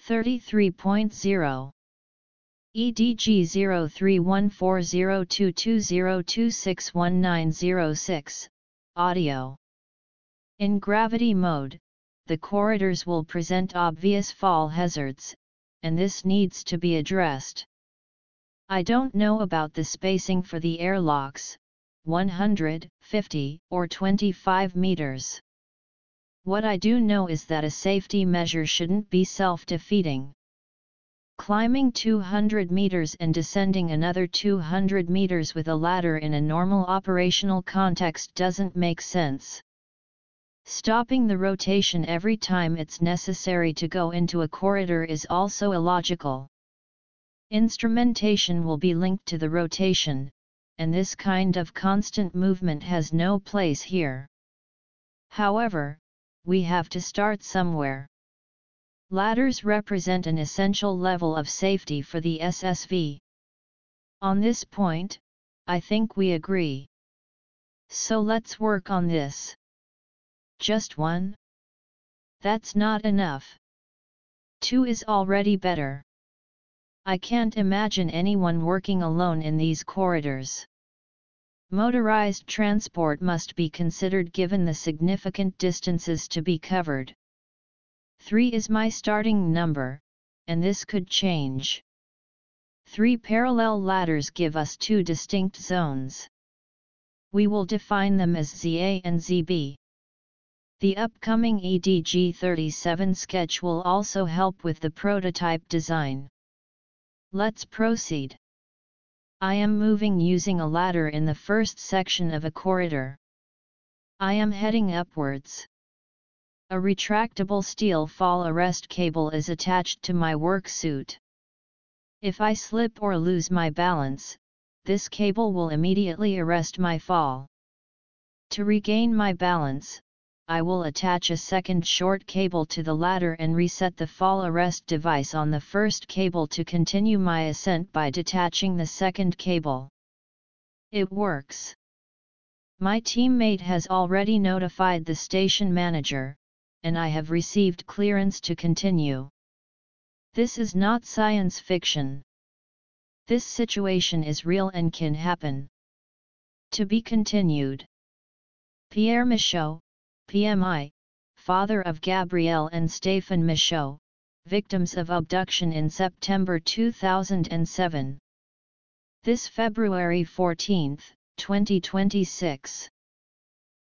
33.0 EDG 03140220261906 Audio. In gravity mode, the corridors will present obvious fall hazards, and this needs to be addressed. I don't know about the spacing for the airlocks, 100, 50, or 25 meters. What I do know is that a safety measure shouldn't be self-defeating. Climbing 200 meters and descending another 200 meters with a ladder in a normal operational context doesn't make sense. Stopping the rotation every time it's necessary to go into a corridor is also illogical. Instrumentation will be linked to the rotation, and this kind of constant movement has no place here. However, we have to start somewhere. Ladders represent an essential level of safety for the SSV. On this point, I think we agree. So let's work on this. Just one? That's not enough. Two is already better. I can't imagine anyone working alone in these corridors. Motorized transport must be considered given the significant distances to be covered. 3 is my starting number, and this could change. 3 parallel ladders give us 2 distinct zones. We will define them as ZA and ZB. The upcoming EDG 37 sketch will also help with the prototype design. Let's proceed. I am moving using a ladder in the first section of a corridor. I am heading upwards. A retractable steel fall arrest cable is attached to my work suit. If I slip or lose my balance, this cable will immediately arrest my fall. To regain my balance, I will attach a second short cable to the ladder and reset the fall arrest device on the first cable to continue my ascent by detaching the second cable. It works. My teammate has already notified the station manager, and I have received clearance to continue. This is not science fiction. This situation is real and can happen. To be continued. Pierre Michaud, PMI, father of Gabrielle and Stéphane Michaud, victims of abduction in September 2007. This February 14, 2026.